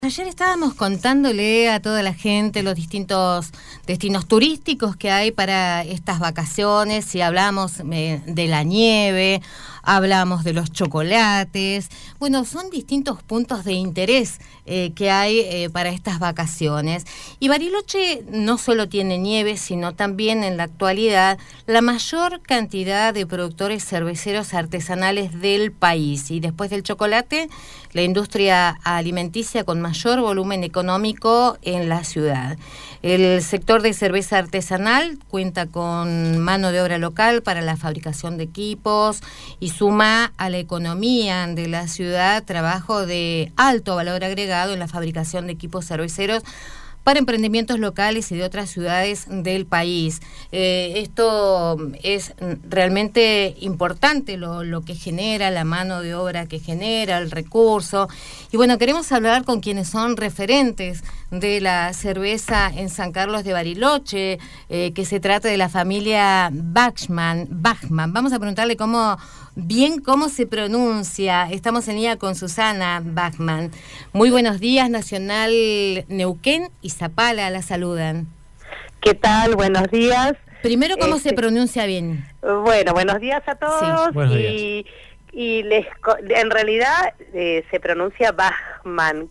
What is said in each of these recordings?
Ayer estábamos contándole a toda la gente los distintos destinos turísticos que hay para estas vacaciones y hablamos de la nieve, hablamos de los chocolates. Bueno, son distintos puntos de interés que hay para estas vacaciones. Y Bariloche no solo tiene nieve, sino también en la actualidad la mayor cantidad de productores cerveceros artesanales del país. Y después del chocolate, la industria alimenticia con mayor volumen económico en la ciudad. El sector de cerveza artesanal cuenta con mano de obra local para la fabricación de equipos y suma a la economía de la ciudad trabajo de alto valor agregado en la fabricación de equipos cerveceros para emprendimientos locales y de otras ciudades del país. Esto es realmente importante, lo que genera, la mano de obra que genera, el recurso. Y bueno, queremos hablar con quienes son referentes de la cerveza en San Carlos de Bariloche, que se trata de la familia Bachmann. Vamos a preguntarle cómo se pronuncia. Estamos en línea con Susana Bachmann. Muy buenos días, Nacional Neuquén y Zapala la saludan. ¿Qué tal? Buenos días. Primero, ¿cómo se pronuncia bien? Bueno, buenos días a todos. Sí. Buenos días. Y en realidad se pronuncia Bachmann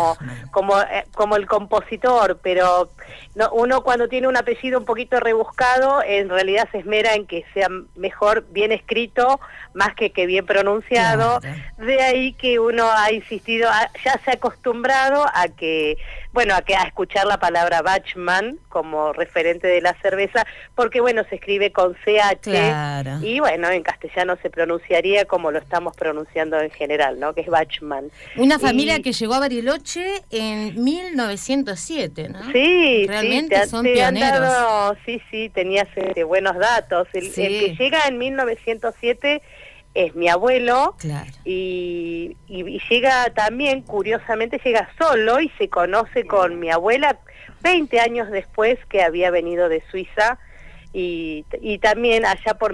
como el compositor, pero uno cuando tiene un apellido un poquito rebuscado, en realidad se esmera en que sea mejor bien escrito más que bien pronunciado. Claro. De ahí que uno ha insistido, ya se ha acostumbrado a escuchar la palabra Bachmann como referente de la cerveza, porque se escribe con CH, claro. Y en castellano se pronunciaría como lo estamos pronunciando en general, ¿no? Que es Bachmann. Una familia que llegó a Bariloche en 1907, ¿no? Sí, realmente son pioneros. Sí, tenías buenos datos. El que llega en 1907 es mi abuelo, claro. y llega también, curiosamente, llega solo y se conoce con mi abuela 20 años después que había venido de Suiza, y también allá por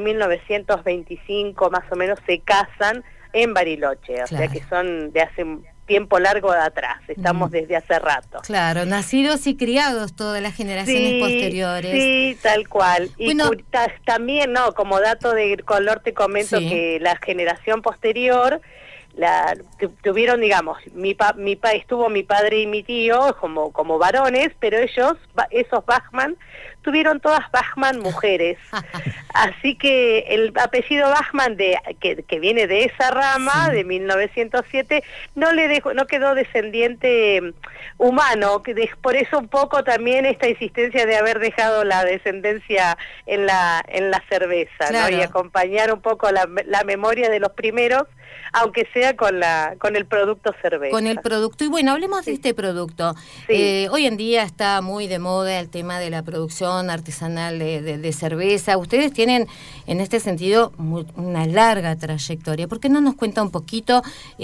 1925 más o menos se casan en Bariloche, o sea que son de hace un tiempo largo de atrás, estamos desde hace rato. Claro, nacidos y criados todas las generaciones posteriores. Sí, tal cual. Y también, como dato de color te comento que la generación posterior tuvieron, digamos, estuvo mi padre y mi tío como varones, pero esos Bachmann, tuvieron todas Bachmann mujeres. Así que el apellido Bachmann que viene de esa rama, de 1907, no quedó descendiente humano, por eso un poco también esta insistencia de haber dejado la descendencia en la cerveza, claro. ¿No? Y acompañar un poco la memoria de los primeros, aunque sea con el producto cerveza. Con el producto. Y bueno, hablemos de este producto. Sí. Hoy en día está muy de moda el tema de la producción artesanal de cerveza. Ustedes tienen, en este sentido, una larga trayectoria. ¿Por qué no nos cuenta un poquito,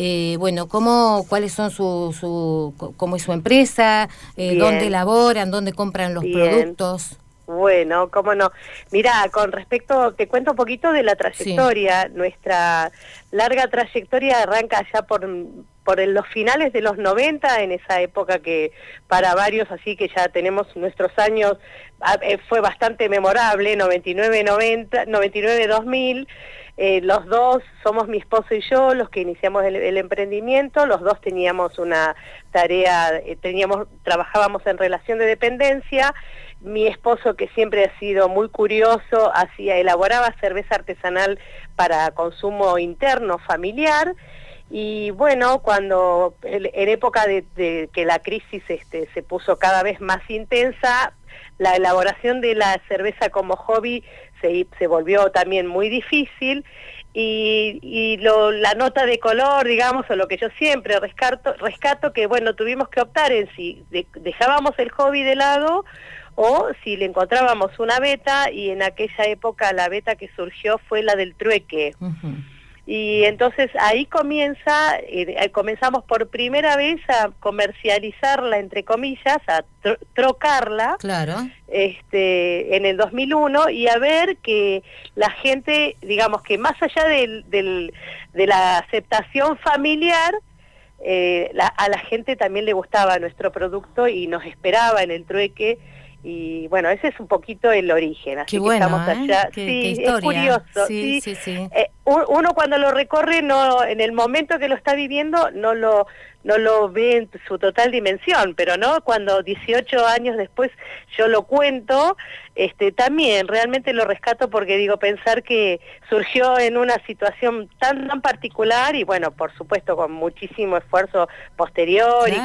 cuáles son cómo es su empresa, dónde elaboran, dónde compran los productos? Bueno, cómo no. Mirá, te cuento un poquito de la trayectoria. Sí. Nuestra larga trayectoria arranca allá por los finales de los 90, en esa época que para varios, así que ya tenemos nuestros años, fue bastante memorable, 99-2000. Los dos somos mi esposo y yo los que iniciamos el emprendimiento. Los dos teníamos una tarea, trabajábamos en relación de dependencia. Mi esposo, que siempre ha sido muy curioso, elaboraba cerveza artesanal para consumo interno familiar. Y cuando en época de que la crisis se puso cada vez más intensa, la elaboración de la cerveza como hobby se volvió también muy difícil, y la nota de color, digamos, o lo que yo siempre rescato que tuvimos que optar en si dejábamos el hobby de lado o si le encontrábamos una beta, y en aquella época la beta que surgió fue la del trueque. Uh-huh. Y entonces ahí comenzamos por primera vez a comercializarla, entre comillas, a trocarla, claro. En el 2001, y a ver que la gente, digamos que más allá de la aceptación familiar, a la gente también le gustaba nuestro producto y nos esperaba en el trueque. Y bueno, ese es un poquito el origen, así qué que bueno, estamos allá. Qué Sí, historia. es curioso. Sí, Sí, sí, sí. Uno cuando lo recorre, no, en el momento que lo está viviendo, no lo ve en su total dimensión, pero no cuando 18 años después yo lo cuento, también realmente lo rescato porque digo, pensar que surgió en una situación tan particular y bueno, por supuesto con muchísimo esfuerzo posterior, claro. y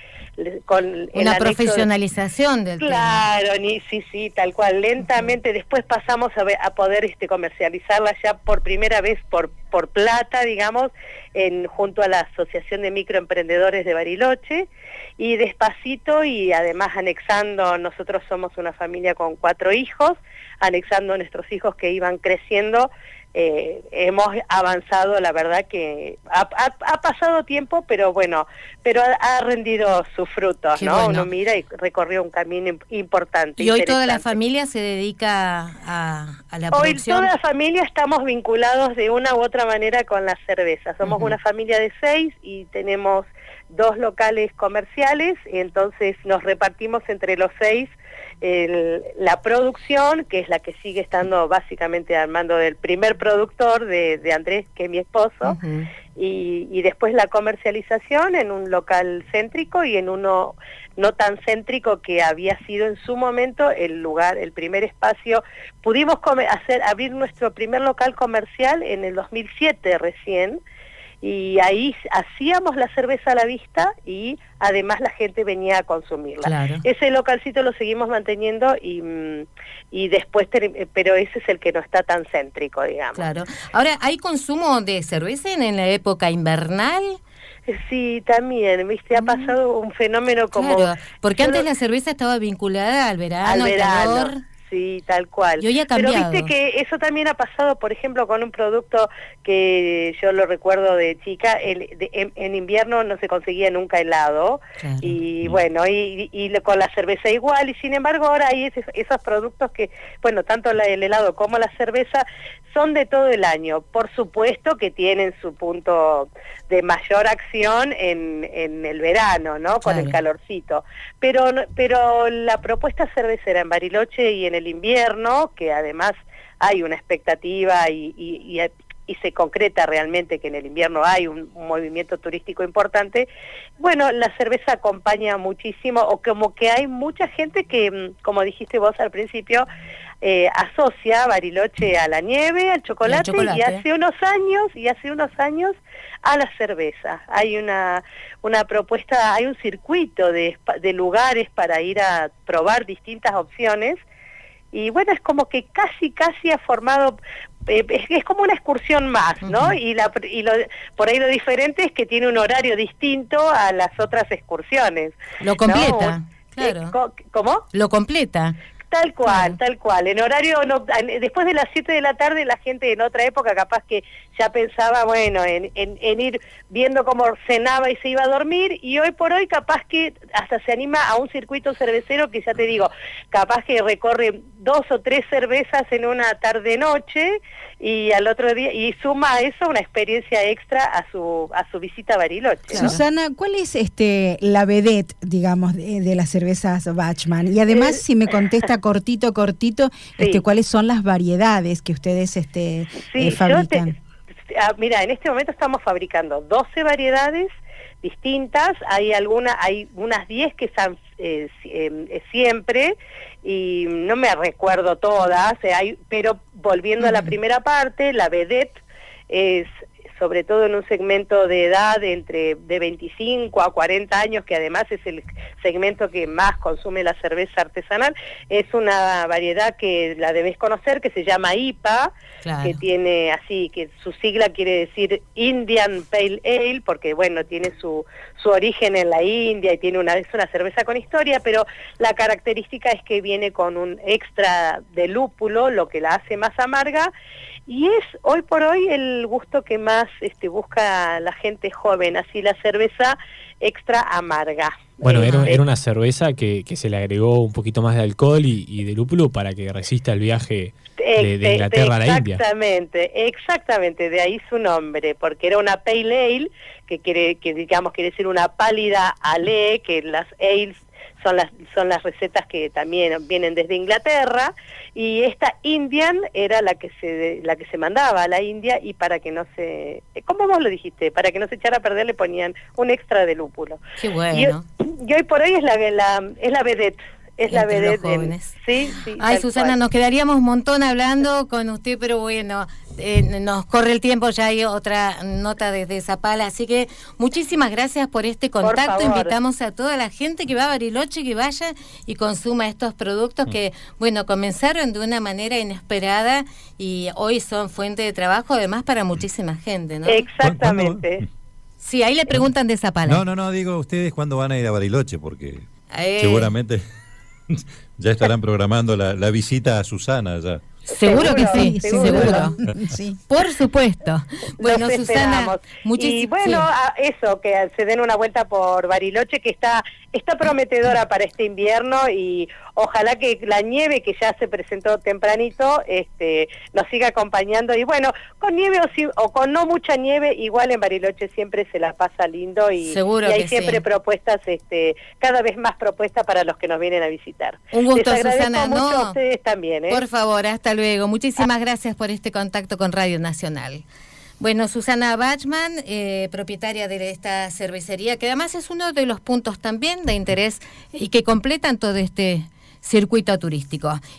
con una profesionalización del claro, tema. sí, tal cual. Lentamente después pasamos a poder comercializarla ya por primera vez por plata, digamos, junto a la Asociación de Microemprendedores de Bariloche, y despacito, y además anexando, nosotros somos una familia con 4 hijos, anexando a nuestros hijos que iban creciendo. Hemos avanzado, la verdad que ha pasado tiempo, pero bueno, ha rendido sus frutos, ¿no? Bueno. Uno mira y recorrió un camino importante. ¿Y hoy toda la familia se dedica a la producción? Hoy toda la familia estamos vinculados de una u otra manera con la cerveza. Somos una familia de 6 y tenemos 2 locales comerciales, y entonces nos repartimos entre los 6 la producción, que es la que sigue estando básicamente al mando del primer productor de Andrés, que es mi esposo, y después la comercialización en un local céntrico y en uno no tan céntrico, que había sido en su momento el primer espacio. Pudimos abrir nuestro primer local comercial en el 2007 recién, y ahí hacíamos la cerveza a la vista y además la gente venía a consumirla. Claro. Ese localcito lo seguimos manteniendo y después, pero ese es el que no está tan céntrico, digamos. Claro. Ahora, ¿hay consumo de cerveza en la época invernal? Sí, también, ¿viste? Ha pasado un fenómeno como... Claro, porque antes la cerveza estaba vinculada al verano, al calor. Sí, tal cual. Y hoy ha cambiado. Pero viste que eso también ha pasado, por ejemplo, con un producto que yo lo recuerdo de chica, en invierno no se conseguía nunca helado, claro. Y bueno, y con la cerveza igual, y sin embargo ahora hay esos productos que, bueno, tanto el helado como la cerveza son de todo el año. Por supuesto que tienen su punto de mayor acción en el verano, ¿no? Con el calorcito. Pero la propuesta cervecera en Bariloche y en el invierno, que además hay una expectativa y se concreta realmente que en el invierno hay un movimiento turístico importante, bueno, la cerveza acompaña muchísimo, o como que hay mucha gente que, como dijiste vos al principio, asocia Bariloche a la nieve, al chocolate, y hace unos años a la cerveza. Hay una propuesta, hay un circuito de lugares para ir a probar distintas opciones, y bueno, es como que casi ha formado, es como una excursión más, ¿no? Por ahí lo diferente es que tiene un horario distinto a las otras excursiones. Lo completa, ¿no? Claro. ¿Cómo? Lo completa. Tal cual. En horario, después de las 7 de la tarde, la gente en otra época capaz que ya pensaba, bueno, en ir viendo cómo cenaba y se iba a dormir, y hoy por hoy capaz que hasta se anima a un circuito cervecero que, ya te digo, capaz que recorre 2 o 3 cervezas en una tarde-noche, y al otro día, y suma a eso una experiencia extra a su visita a Bariloche, ¿no? Susana, ¿cuál es la vedette, digamos, de las cervezas Bachmann? Y además, si me contesta cortito, sí. ¿Cuáles son las variedades que ustedes fabrican? Mira, en este momento estamos fabricando 12 variedades distintas, hay unas 10 que están siempre, y no me recuerdo todas, pero volviendo a la primera parte, la vedette es sobre todo en un segmento de edad de 25 a 40 años, que además es el segmento que más consume la cerveza artesanal. Es una variedad que la debes conocer, que se llama IPA, claro. Que tiene que su sigla quiere decir Indian Pale Ale, porque bueno, tiene su origen en la India, y es una cerveza con historia, pero la característica es que viene con un extra de lúpulo, lo que la hace más amarga, y es hoy por hoy el gusto que más busca la gente joven, así la cerveza extra amarga. Bueno, era una cerveza que se le agregó un poquito más de alcohol y de lúpulo para que resista el viaje de Inglaterra a la India. Exactamente, de ahí su nombre, porque era una pale ale, que digamos quiere decir una pálida ale, que las ales son las recetas que también vienen desde Inglaterra, y esta Indian era la que se mandaba a la India, y para que no se, como vos lo dijiste, para que no se echara a perder le ponían un extra de lúpulo. Qué bueno. Y hoy por hoy es la vedette. Es la entre vedette. los jóvenes. Sí, Ay, Susana, cual. nos quedaríamos un montón hablando con usted, pero bueno, nos corre el tiempo, ya hay otra nota desde Zapala, así que muchísimas gracias por este contacto. Por favor. Invitamos a toda la gente que va a Bariloche que vaya y consuma estos productos que, bueno, comenzaron de una manera inesperada y hoy son fuente de trabajo, además, para muchísima gente, ¿no? Exactamente. Sí, ahí le preguntan de Zapala. No, digo, ¿ustedes cuándo van a ir a Bariloche? Porque seguramente ya estarán programando la visita a Susana ya. Seguro que sí, seguro. Sí. Por supuesto. Bueno, Los Susana, esperamos. muchísimas Y bueno, eso, que se den una vuelta por Bariloche, que está prometedora para este invierno, y ojalá que la nieve que ya se presentó tempranito nos siga acompañando, y bueno, con nieve o con no mucha nieve, igual en Bariloche siempre se la pasa lindo, y hay siempre propuestas, cada vez más propuestas para los que nos vienen a visitar. Un gusto, Les agradezco Susana. mucho a ustedes también. Por favor, hasta luego. Muchísimas gracias por este contacto con Radio Nacional. Bueno, Susana Bachmann, propietaria de esta cervecería, que además es uno de los puntos también de interés y que completan todo este circuito turístico.